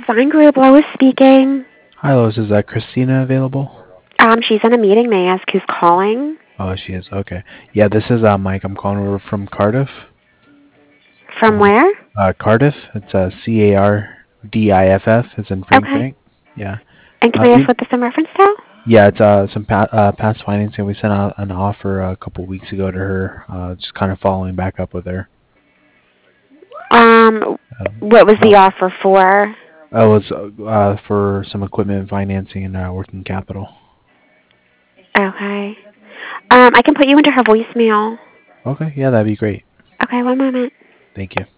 Design Group. Lois speaking. Hi, Lois. Is Christina available? She's in a meeting. May I ask who's calling? Oh, she is. Okay. Yeah, this is Mike. I'm calling over from Cardiff. From Um, where? Cardiff. It's Cardiff. It's in Frank Okay. Bank. Yeah. And can Uh, I ask you, what this in reference to? yeah, it's some past financing. We sent out an offer a couple weeks ago to her. Just kind of following back up with her. Um, Um, what was the oh, offer for? it was for some equipment financing and working capital. Okay. I can put you into her voicemail. Okay. Yeah, that'd be great. Okay, one moment. Thank you.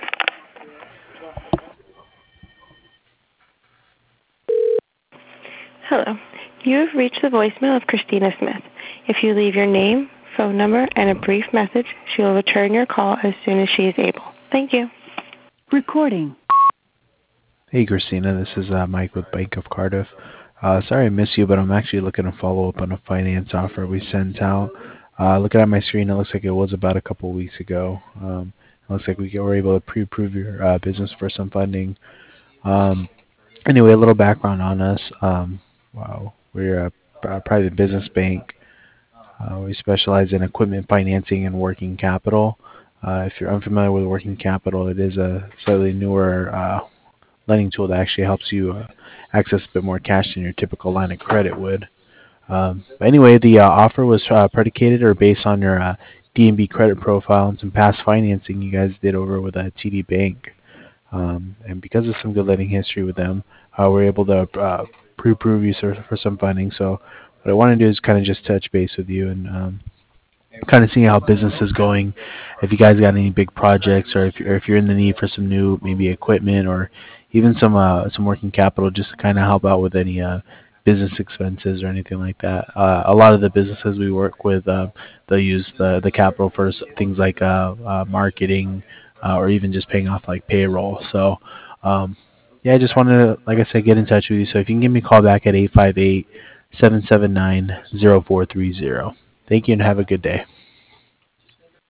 Hello. You have reached the voicemail of Christina Smith. If you leave your name, phone number, and a brief message, she will return your call as soon as she is able. Thank you. Recording. Hey, Christina. This is Mike with Bank of Cardiff. Sorry I missed you, but I'm actually looking to follow up on a finance offer we sent out. Looking at my screen, it looks like it was about a couple weeks ago. It looks like we were able to pre-approve your business for some funding. Um, anyway, a little background on us. Wow, we're a private business bank. We specialize in equipment financing and working capital. If you're unfamiliar with working capital, it is a slightly newer lending tool that actually helps you access a bit more cash than your typical line of credit would. But anyway, the offer was predicated or based on your D&B credit profile and some past financing you guys did over with TD Bank. And because of some good lending history with them, we're able to pre-approve you for some funding. So what I want to do is kind of just touch base with you and kind of seeing how business is going, if you guys got any big projects, or if you're in the need for some new maybe equipment or even some working capital just to kind of help out with any business expenses or anything like that. A lot of the businesses we work with, they'll use the capital for things like marketing or even just paying off like payroll. So yeah, I just wanted to, like I said, get in touch with you. So if you can give me a call back at 858-779-0430. Thank you and have a good day.